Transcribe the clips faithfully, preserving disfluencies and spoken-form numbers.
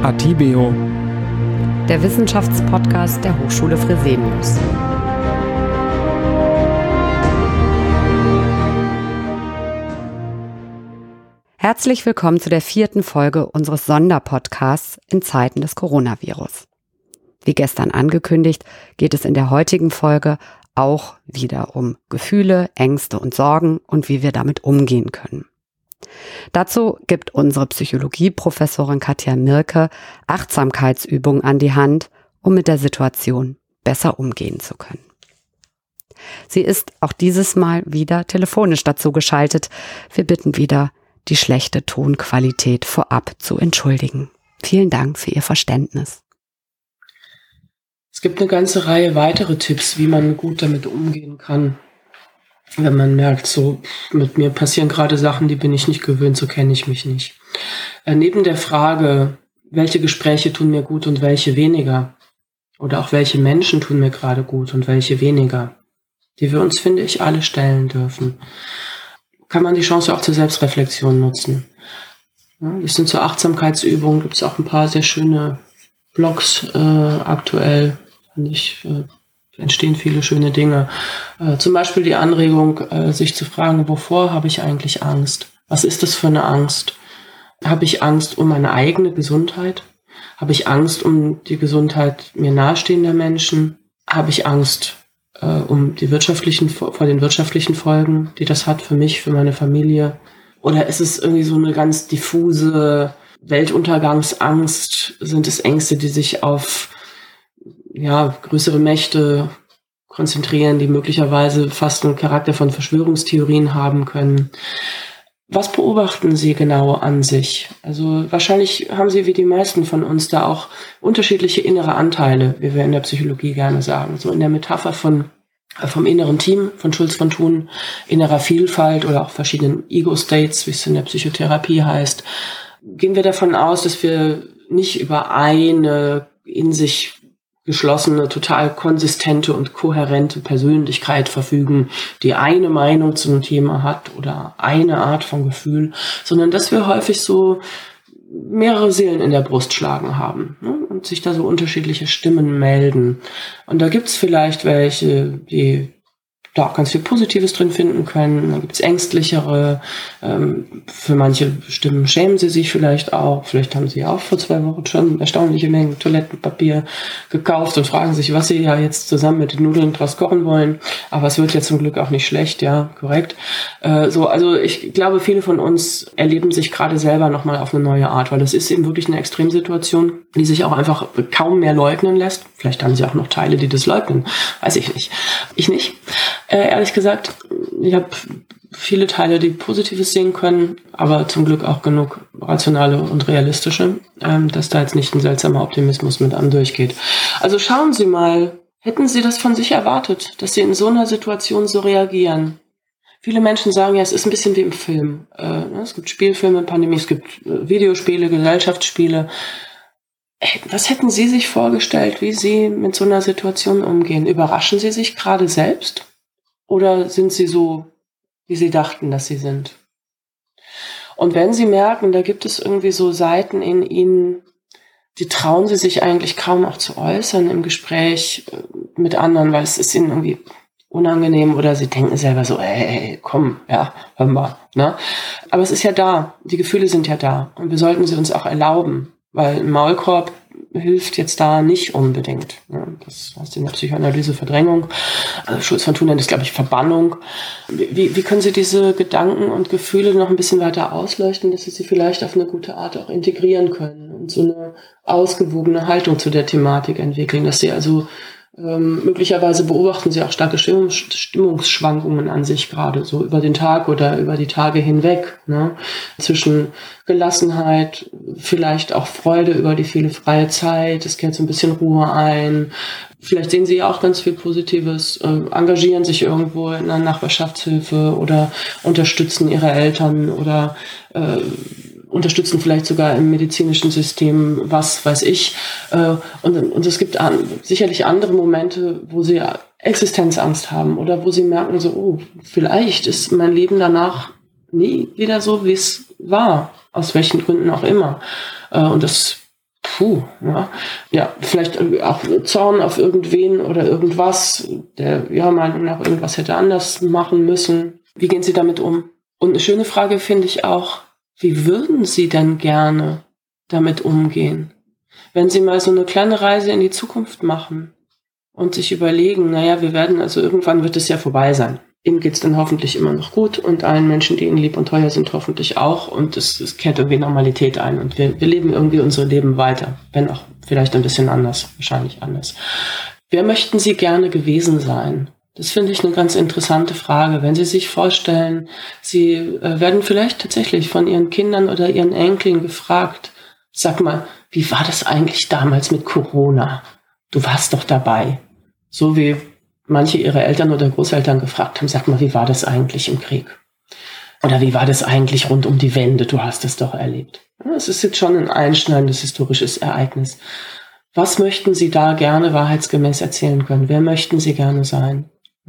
Atibeo, der Wissenschaftspodcast der Hochschule Fresenius. Herzlich willkommen zu der vierten Folge unseres Sonderpodcasts in Zeiten des Coronavirus. Wie gestern angekündigt, geht es in der heutigen Folge auch wieder um Gefühle, Ängste und Sorgen und wie wir damit umgehen können. Dazu gibt unsere Psychologieprofessorin Katja Mirke Achtsamkeitsübungen an die Hand, um mit der Situation besser umgehen zu können. Sie ist auch dieses Mal wieder telefonisch dazu geschaltet. Wir bitten wieder, die schlechte Tonqualität vorab zu entschuldigen. Vielen Dank für Ihr Verständnis. Es gibt eine ganze Reihe weitere Tipps, wie man gut damit umgehen kann. Wenn man merkt, so mit mir passieren gerade Sachen, die bin ich nicht gewöhnt, so kenne ich mich nicht. Äh, neben der Frage, welche Gespräche tun mir gut und welche weniger, oder auch welche Menschen tun mir gerade gut und welche weniger, die wir uns, finde ich, alle stellen dürfen, kann man die Chance auch zur Selbstreflexion nutzen. Ja, das sind so Achtsamkeitsübungen, gibt es auch ein paar sehr schöne Blogs äh, aktuell, finde ich, äh, entstehen viele schöne Dinge. Äh, zum Beispiel die Anregung, äh, sich zu fragen, wovor habe ich eigentlich Angst? Was ist das für eine Angst? Habe ich Angst um meine eigene Gesundheit? Habe ich Angst um die Gesundheit mir nahestehender Menschen? Habe ich Angst äh, um die wirtschaftlichen, vor den wirtschaftlichen Folgen, die das hat für mich, für meine Familie? Oder ist es irgendwie so eine ganz diffuse Weltuntergangsangst? Sind es Ängste, die sich auf ja, größere Mächte konzentrieren, die möglicherweise fast einen Charakter von Verschwörungstheorien haben können? Was beobachten Sie genau an sich? Also wahrscheinlich haben Sie wie die meisten von uns da auch unterschiedliche innere Anteile, wie wir in der Psychologie gerne sagen. So in der Metapher von vom inneren Team von Schulz von Thun, innerer Vielfalt oder auch verschiedenen Ego-States, wie es in der Psychotherapie heißt, gehen wir davon aus, dass wir nicht über eine in sich geschlossene, total konsistente und kohärente Persönlichkeit verfügen, die eine Meinung zu einem Thema hat oder eine Art von Gefühl, sondern dass wir häufig so mehrere Seelen in der Brust schlagen haben, ne? Und sich da so unterschiedliche Stimmen melden. Und da gibt's vielleicht welche, die da auch ganz viel Positives drin finden können. Dann gibt's ängstlichere. Ähm, für manche Stimmen schämen sie sich vielleicht auch. Vielleicht haben sie auch vor zwei Wochen schon erstaunliche Mengen Toilettenpapier gekauft und fragen sich, was sie ja jetzt zusammen mit den Nudeln draus kochen wollen. Aber es wird ja zum Glück auch nicht schlecht, ja, korrekt. Äh, so, also ich glaube, viele von uns erleben sich gerade selber nochmal auf eine neue Art, weil das ist eben wirklich eine Extremsituation, die sich auch einfach kaum mehr leugnen lässt. Vielleicht haben sie auch noch Teile, die das leugnen. Weiß ich nicht. Ich nicht. Äh, ehrlich gesagt, ich habe viele Teile, die Positives sehen können, aber zum Glück auch genug rationale und realistische, ähm, dass da jetzt nicht ein seltsamer Optimismus mit einem durchgeht. Also schauen Sie mal, hätten Sie das von sich erwartet, dass Sie in so einer Situation so reagieren? Viele Menschen sagen ja, es ist ein bisschen wie im Film. Äh, es gibt Spielfilme, Pandemie, es gibt äh, Videospiele, Gesellschaftsspiele. Was hätten Sie sich vorgestellt, wie Sie mit so einer Situation umgehen? Überraschen Sie sich gerade selbst? Oder sind Sie so, wie Sie dachten, dass Sie sind? Und wenn Sie merken, da gibt es irgendwie so Seiten in Ihnen, die trauen Sie sich eigentlich kaum auch zu äußern im Gespräch mit anderen, weil es ist Ihnen irgendwie unangenehm oder Sie denken selber so, ey, komm, ja, hör mal. Ne? Aber es ist ja da, die Gefühle sind ja da und wir sollten sie uns auch erlauben, weil ein Maulkorb hilft jetzt da nicht unbedingt. Ja, das heißt in der Psychoanalyse Verdrängung. Also Schulz von Thun nennt das, glaube ich, Verbannung. Wie, wie können Sie diese Gedanken und Gefühle noch ein bisschen weiter ausleuchten, dass Sie sie vielleicht auf eine gute Art auch integrieren können und so eine ausgewogene Haltung zu der Thematik entwickeln, dass Sie also ähm, möglicherweise beobachten Sie auch starke Stimmungs- Stimmungsschwankungen an sich gerade, so über den Tag oder über die Tage hinweg, ne? Zwischen Gelassenheit, vielleicht auch Freude über die viele freie Zeit, es kehrt so ein bisschen Ruhe ein. Vielleicht sehen Sie ja auch ganz viel Positives, äh, engagieren sich irgendwo in einer Nachbarschaftshilfe oder unterstützen Ihre Eltern oder äh, unterstützen vielleicht sogar im medizinischen System, was weiß ich. Und, und es gibt an, sicherlich andere Momente, wo sie Existenzangst haben oder wo sie merken so, oh, vielleicht ist mein Leben danach nie wieder so, wie es war, aus welchen Gründen auch immer. Und das Puh, ja. Ja, vielleicht auch Zorn auf irgendwen oder irgendwas, der Ihrer Meinung nach irgendwas hätte anders machen müssen. Wie gehen Sie damit um? Und eine schöne Frage finde ich auch, wie würden Sie denn gerne damit umgehen? Wenn Sie mal so eine kleine Reise in die Zukunft machen und sich überlegen, naja, wir werden, also irgendwann wird es ja vorbei sein. Ihnen geht's dann hoffentlich immer noch gut und allen Menschen, die Ihnen lieb und teuer sind, hoffentlich auch. Und es, es kehrt irgendwie Normalität ein und wir, wir leben irgendwie unser Leben weiter, wenn auch vielleicht ein bisschen anders, wahrscheinlich anders. Wer möchten Sie gerne gewesen sein? Das finde ich eine ganz interessante Frage. Wenn Sie sich vorstellen, Sie äh, werden vielleicht tatsächlich von Ihren Kindern oder Ihren Enkeln gefragt, sag mal, wie war das eigentlich damals mit Corona? Du warst doch dabei. So wie manche ihre Eltern oder Großeltern gefragt haben, sag mal, wie war das eigentlich im Krieg? Oder wie war das eigentlich rund um die Wende? Du hast es doch erlebt. Es ist jetzt schon ein einschneidendes historisches Ereignis. Was möchten Sie da gerne wahrheitsgemäß erzählen können? Wer möchten Sie gerne sein?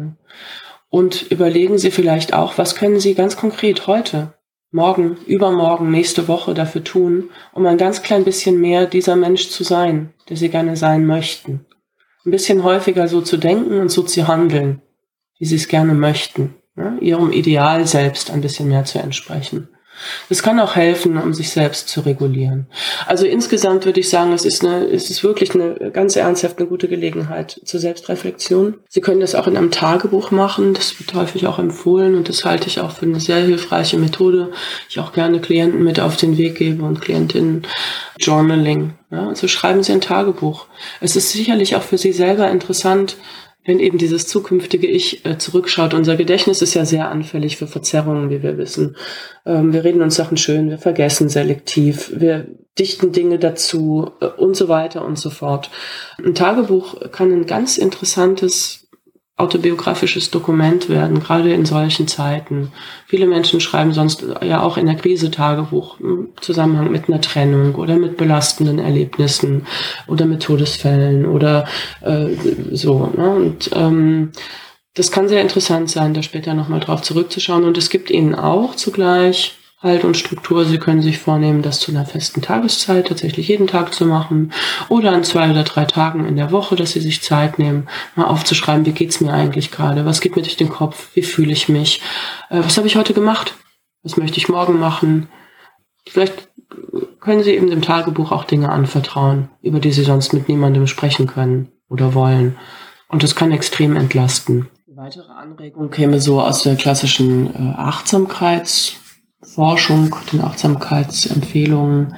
Und überlegen Sie vielleicht auch, was können Sie ganz konkret heute, morgen, übermorgen, nächste Woche dafür tun, um ein ganz klein bisschen mehr dieser Mensch zu sein, der Sie gerne sein möchten. Ein bisschen häufiger so zu denken und so zu handeln, wie Sie es gerne möchten, ja, Ihrem Ideal selbst ein bisschen mehr zu entsprechen. Das kann auch helfen, um sich selbst zu regulieren. Also insgesamt würde ich sagen, es ist eine, es ist wirklich eine ganz ernsthaft eine gute Gelegenheit zur Selbstreflexion. Sie können das auch in einem Tagebuch machen. Das wird häufig auch empfohlen und das halte ich auch für eine sehr hilfreiche Methode. Ich auch gerne Klienten mit auf den Weg gebe und Klientinnen Journaling. Ja, also schreiben Sie ein Tagebuch. Es ist sicherlich auch für Sie selber interessant, wenn eben dieses zukünftige Ich äh, zurückschaut. Unser Gedächtnis ist ja sehr anfällig für Verzerrungen, wie wir wissen. Ähm, wir reden uns Sachen schön, wir vergessen selektiv, wir dichten Dinge dazu äh, und so weiter und so fort. Ein Tagebuch kann ein ganz interessantes autobiografisches Dokument werden, gerade in solchen Zeiten. Viele Menschen schreiben sonst ja auch in der Krise Tagebuch im Zusammenhang mit einer Trennung oder mit belastenden Erlebnissen oder mit Todesfällen oder äh, so. Ne? Und ähm, das kann sehr interessant sein, da später nochmal drauf zurückzuschauen. Und es gibt Ihnen auch zugleich Halt und Struktur. Sie können sich vornehmen, das zu einer festen Tageszeit tatsächlich jeden Tag zu machen oder an zwei oder drei Tagen in der Woche, dass Sie sich Zeit nehmen, mal aufzuschreiben, wie geht's mir eigentlich gerade, was geht mir durch den Kopf, wie fühle ich mich, äh, was habe ich heute gemacht, was möchte ich morgen machen. Vielleicht können Sie eben dem Tagebuch auch Dinge anvertrauen, über die Sie sonst mit niemandem sprechen können oder wollen. Und das kann extrem entlasten. Eine weitere Anregung käme so aus der klassischen äh, Achtsamkeits- Forschung, den Achtsamkeitsempfehlungen,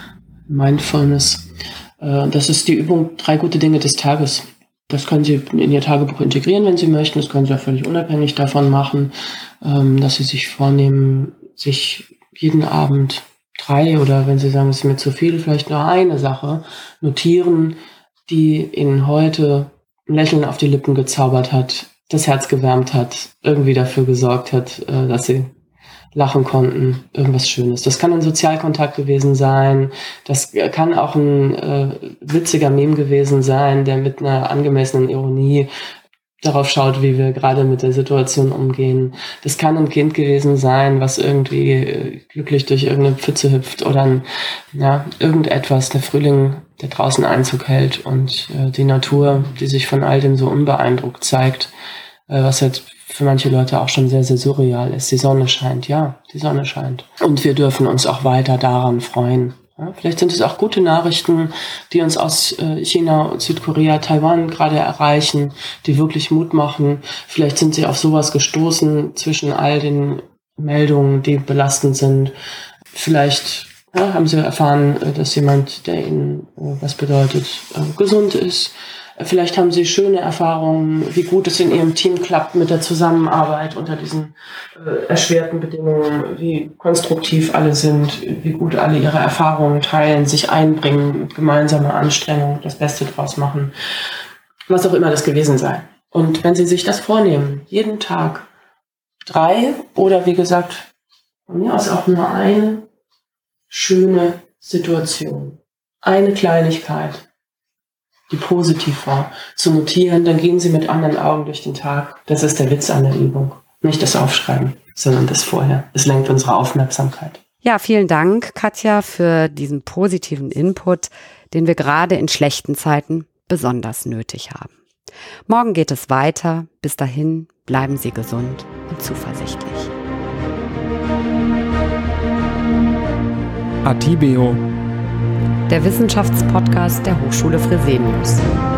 Mindfulness. Das ist die Übung drei gute Dinge des Tages. Das können Sie in Ihr Tagebuch integrieren, wenn Sie möchten. Das können Sie auch völlig unabhängig davon machen, dass Sie sich vornehmen, sich jeden Abend drei oder wenn Sie sagen, es ist mir zu viel, vielleicht nur eine Sache notieren, die Ihnen heute ein Lächeln auf die Lippen gezaubert hat, das Herz gewärmt hat, irgendwie dafür gesorgt hat, dass Sie lachen konnten, irgendwas Schönes. Das kann ein Sozialkontakt gewesen sein, das kann auch ein äh, witziger Meme gewesen sein, der mit einer angemessenen Ironie darauf schaut, wie wir gerade mit der Situation umgehen. Das kann ein Kind gewesen sein, was irgendwie äh, glücklich durch irgendeine Pfütze hüpft oder ein, ja, irgendetwas, der Frühling, der draußen Einzug hält und äh, die Natur, die sich von all dem so unbeeindruckt zeigt, äh, was jetzt für manche Leute auch schon sehr, sehr surreal ist. Die Sonne scheint, ja, die Sonne scheint. Und wir dürfen uns auch weiter daran freuen. Ja, vielleicht sind es auch gute Nachrichten, die uns aus äh, China, Südkorea, Taiwan gerade erreichen, die wirklich Mut machen. Vielleicht sind Sie auf sowas gestoßen zwischen all den Meldungen, die belastend sind. Vielleicht ja, haben Sie erfahren, äh, dass jemand, der Ihnen äh, was bedeutet, äh, gesund ist. Vielleicht haben Sie schöne Erfahrungen, wie gut es in Ihrem Team klappt mit der Zusammenarbeit unter diesen äh, erschwerten Bedingungen, wie konstruktiv alle sind, wie gut alle ihre Erfahrungen teilen, sich einbringen, mit gemeinsamer Anstrengung das Beste draus machen, was auch immer das gewesen sei. Und wenn Sie sich das vornehmen, jeden Tag drei oder wie gesagt, von mir aus auch nur eine schöne Situation, eine Kleinigkeit, die positiv war, zu notieren, dann gehen Sie mit anderen Augen durch den Tag. Das ist der Witz an der Übung. Nicht das Aufschreiben, sondern das Vorher. Es lenkt unsere Aufmerksamkeit. Ja, vielen Dank, Katja, für diesen positiven Input, den wir gerade in schlechten Zeiten besonders nötig haben. Morgen geht es weiter. Bis dahin bleiben Sie gesund und zuversichtlich. Atibeo, der Wissenschaftspodcast der Hochschule Fresenius.